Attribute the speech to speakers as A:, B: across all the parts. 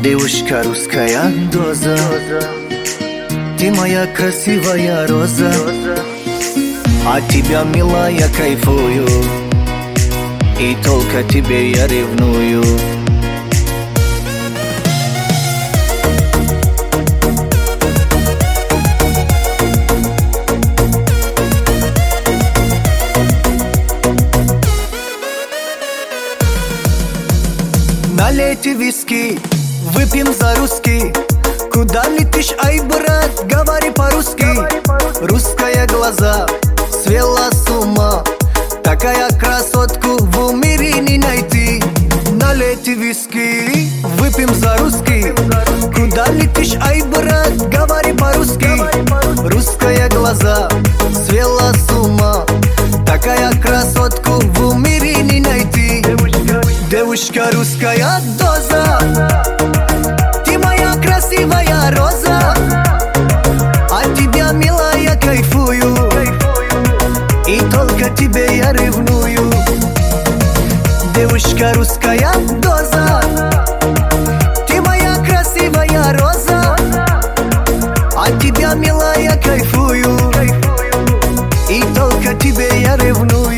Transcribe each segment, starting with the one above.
A: Девушка русская доза, ты моя красивая роза, от тебя, милая, кайфую, и только тебе я ревную. Налейте виски, выпьем за русский. Куда летишь, ай, брат, говори по-русски. Русская глаза свела с ума, такая красотку в мире не найти. Налейте виски, выпьем за русский. Куда летишь, ай, брат, говори по-русски. Русская глаза свела с ума, такая красотку в мире не найти. Девушка русская доза, ты моя красивая роза, от тебя, милая, кайфую, и только тебе я ревную. Девушка русская доза, ты моя красивая роза, от тебя, милая, кайфую, и только тебе я ревную.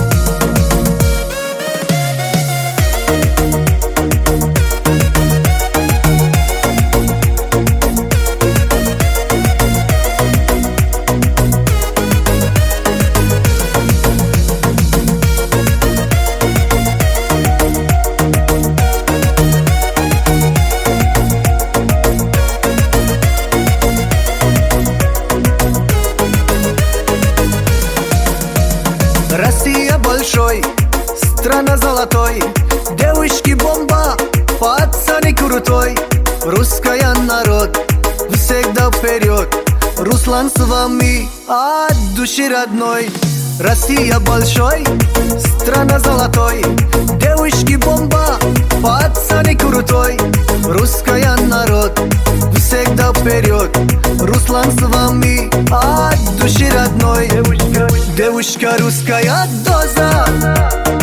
A: Россия большой, страна золотой, девушки бомба, пацаны крутой. Русская народ, всегда вперед, Руслан с вами от души родной. Россия большой, страна золотой, девушки бомба, пацаны крутой. Русская народ, всегда вперед, Руслан с вами от души родной. Девушка русская доза,